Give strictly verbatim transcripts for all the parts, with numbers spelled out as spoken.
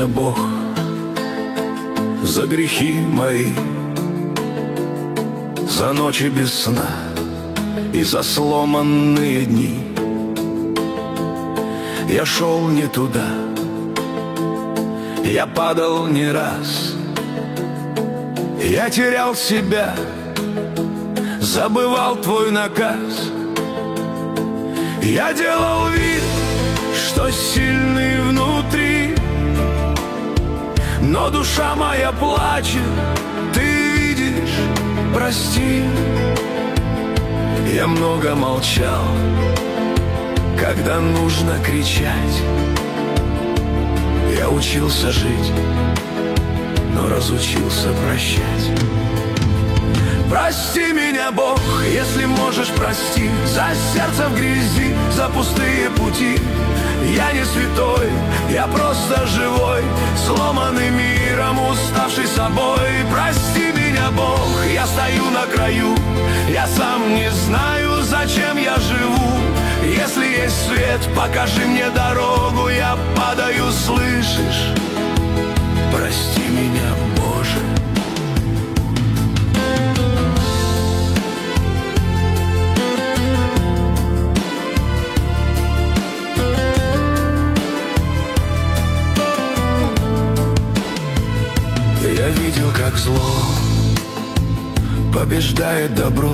Бог, за грехи мои, за ночи без сна и за сломанные дни. Я шел не туда, я падал не раз, я терял себя, забывал твой наказ. Я делал вид, что сильный внутри, но душа моя плачет, ты видишь, прости. Я много молчал, когда нужно кричать. Я учился жить, но разучился прощать. Прости меня, Бог, если можешь, прости, за сердце в грязи, за пустые пути. Я не святой, я просто живой, сломанный миром, уставший собой. Прости меня, Бог, я стою на краю, я сам не знаю, зачем я живу. Если есть свет, покажи мне дорогу, я падаю, слышишь? Прости меня, Боже. Я видел, как зло побеждает добро,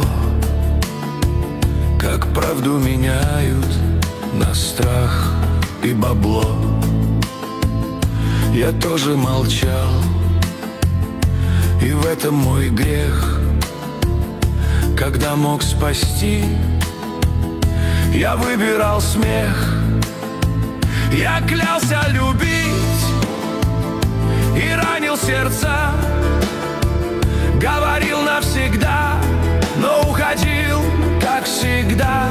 как правду меняют на страх и бабло. Я тоже молчал, и в этом мой грех. Когда мог спасти, я выбирал смех. Я клялся любить и ранил сердца, говорил навсегда, но уходил, как всегда.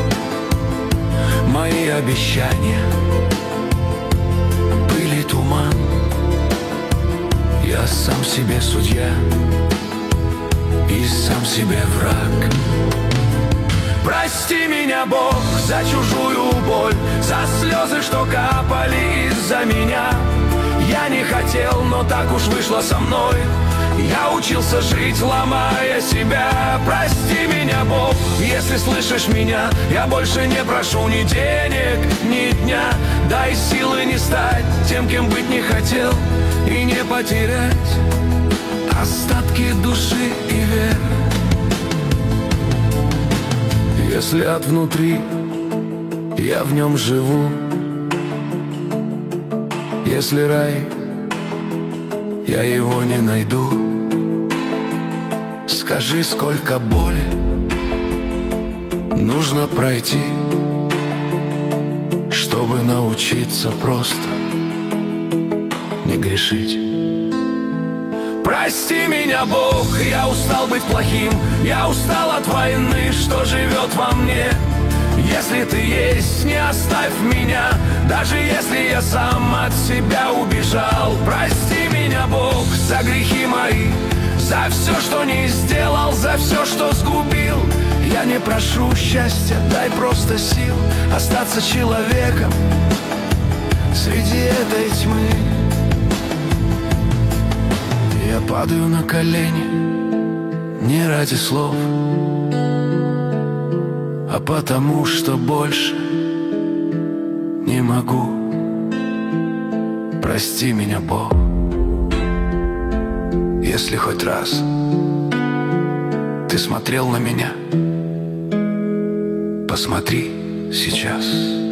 Мои обещания были туман. Я сам себе судья и сам себе враг. Прости меня, Бог, за чужую боль, за слезы, что капали из-за меня. Я не хотел, но так уж вышло со мной. Я учился жить, ломая себя. Прости меня, Бог, если слышишь меня. Я больше не прошу ни денег, ни дня. Дай силы не стать тем, кем быть не хотел, и не потерять остатки души и веры. Если от внутри я в нем живу, если рай, я его не найду. Скажи, сколько боли нужно пройти, чтобы научиться просто не грешить. Прости меня, Бог, я устал быть плохим, я устал от войны, что живет во мне. Если ты есть, не оставь меня, даже если я сам от себя убежал. Прости меня, Бог, за грехи мои, за все, что не сделал, за все, что сгубил. Я не прошу счастья, дай просто сил остаться человеком среди этой тьмы. Я падаю на колени не ради слов, а потому что больше не могу. Прости меня, Бог, если хоть раз ты смотрел на меня. Посмотри сейчас.